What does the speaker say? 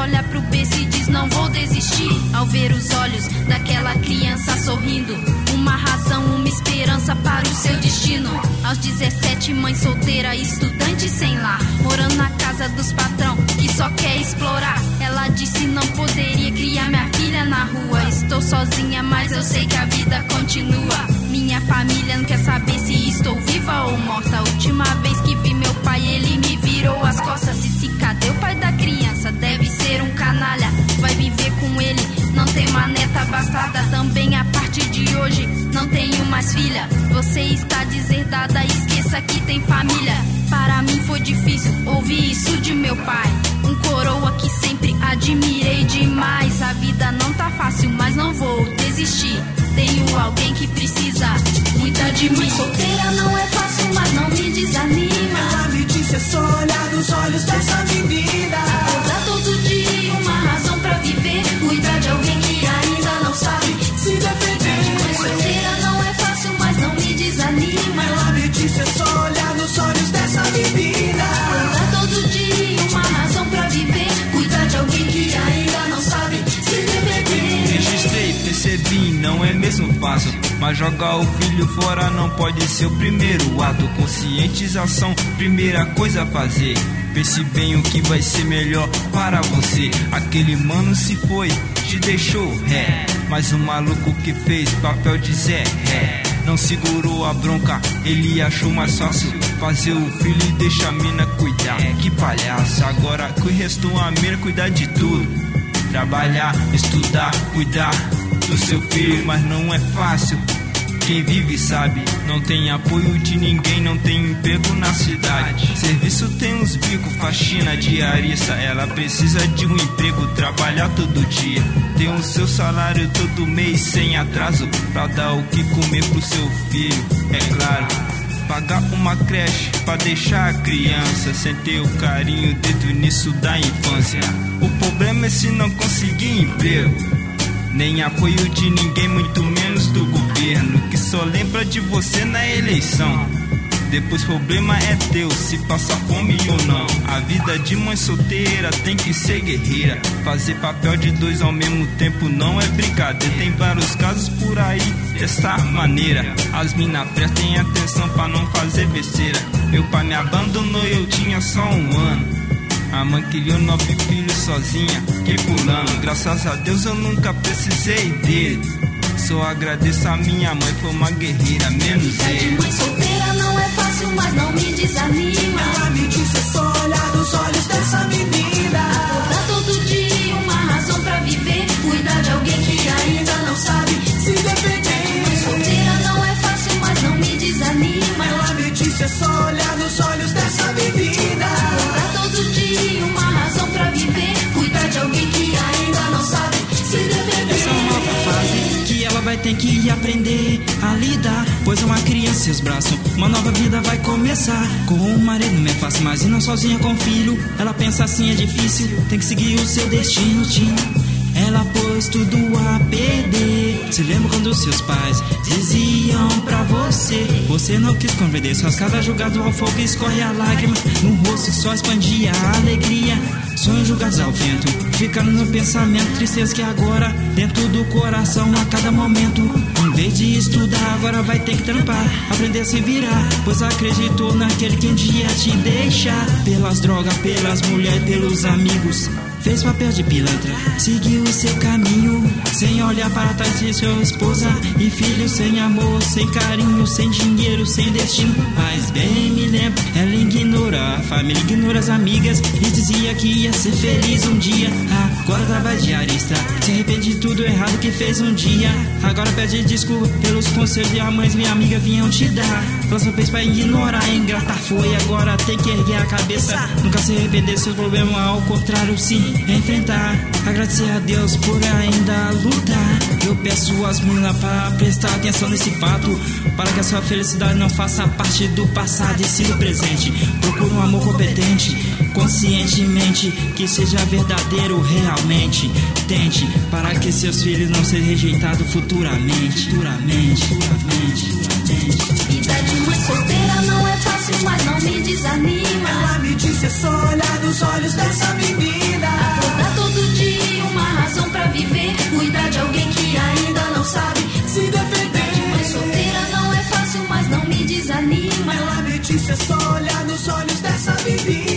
olha pro berço e diz não vou desistir. Ao ver os olhos daquela criança sorrindo, uma razão, uma esperança para o seu destino. Aos 17, mãe solteira, estudante sem lar, morando na casa dos patrão que só quer explorar. Ela disse não poderia criar minha filha na rua. Estou sozinha, mas eu sei que a vida continua. Minha família não quer saber se estou viva ou morta. A última vez que vi meu pai, ele me virou as costas. Se cadê o pai da criança? Deve ser um canalha. Vai viver com ele, não tem uma neta bastarda. Também a partir de hoje não tenho mais filha. Você está deserdada, esqueça que tem família. Para mim foi difícil ouvir isso de meu pai, um coroa que sempre admirei demais. A vida não tá fácil, mas não vou desistir. Tenho alguém que precisa cuidar de mim. Solteira não é fácil, mas não me desanima. Ela me disse é só olhar nos olhos dessa menina. Acordar todo dia, uma razão pra viver. Cuidar de alguém que ainda não sabe se defender. Solteira não é fácil, mas não me desanima. Ela me disse é só olhar nos olhos dessa menina. Acordar todo dia, uma razão pra viver. Cuidar de alguém que ainda não sabe se defender. Registrei, percebi, não é mesmo fácil, mas jogar o filho fora não pode ser o primeiro ato. Conscientização, primeira coisa a fazer. Pense bem o que vai ser melhor para você. Aquele mano se foi, te deixou ré, mas o maluco que fez papel de Zé ré não segurou a bronca, ele achou mais fácil fazer o filho e deixar a mina cuidar. Que palhaço, agora que restou a mina cuidar de tudo. Trabalhar, estudar, cuidar do seu filho, mas não é fácil. Quem vive sabe, não tem apoio de ninguém, não tem emprego na cidade. Serviço tem uns bicos, faxina, diarista. Ela precisa de um emprego, trabalhar todo dia. Tem o seu salário todo mês sem atraso, pra dar o que comer pro seu filho, é claro. Pagar uma creche pra deixar a criança sem ter o carinho desde o início da infância. O problema é se não conseguir emprego, nem apoio de ninguém, muito menos do governo, que só lembra de você na eleição. Depois problema é teu, se passa fome ou não. A vida de mãe solteira tem que ser guerreira. Fazer papel de dois ao mesmo tempo não é brincadeira. Tem vários casos por aí dessa maneira. As mina prestem atenção pra não fazer besteira. Meu pai me abandonou e eu tinha só 1 ano. A mãe criou 9 filhos sozinha, que pulando. Graças a Deus eu nunca precisei dele. Só agradeço a minha mãe, foi uma guerreira, menos ele. Mãe solteira não é fácil, mas não me desanima. Ela me disse é só olhar nos olhos dessa menina. Acordar todo dia, uma razão pra viver. Cuidar de alguém que ainda não sabe se defender. Mãe solteira não é fácil, mas não me desanima. Ela me disse é só olhar nos olhos dessa menina. Acordar todo dia, uma razão pra viver. Cuidar de alguém que ainda não sabe se defender. Essa nova fase que ela vai ter que aprender a lidar, pois é uma criança em seus braços, uma nova vida vai começar. Com o marido não é fácil, mas e não sozinha com o filho. Ela pensa assim, é difícil, tem que seguir o seu destino, tio. Ela pôs tudo a perder. Se lembra quando seus pais diziam pra você, você não quis compreender, suas casas julgadas ao fogo escorre a lágrima, no rosto só expandia a alegria. Sonhos julgados ao vento, ficando no pensamento, tristeza que agora dentro do coração a cada momento. Em vez de estudar, agora vai ter que trampar, aprender a se virar, pois acreditou naquele que um dia te deixar. Pelas drogas, pelas mulheres, pelos amigos, fez papel de pilantra, seguiu o seu caminho, sem olhar para trás de sua esposa e filho, sem amor, sem carinho, sem dinheiro, sem destino. Mas bem me lembro, ela ignora a família, ignora as amigas e dizia que ia ser feliz um dia. Agora trabalha diarista, se arrepende de tudo errado que fez um dia. Agora pede desculpa pelos conselhos que a mãe e minha amiga vinham te dar. Ela só fez pra ignorar, ingrata foi, agora tem que erguer a cabeça, nunca se arrepender seus problemas, ao contrário sim enfrentar, agradecer a Deus por ainda lutar. Eu peço às meninas para prestar atenção nesse fato, para que a sua felicidade não faça parte do passado e sim do presente. Procure um amor competente, conscientemente, que seja verdadeiro realmente. Tente para que seus filhos não sejam rejeitados futuramente. Vida de mãe solteira não é fácil, mas não me desanima. Ela me disse é só olhar nos olhos dessa menina. Acordar todo olhar nos olhos dessa menina.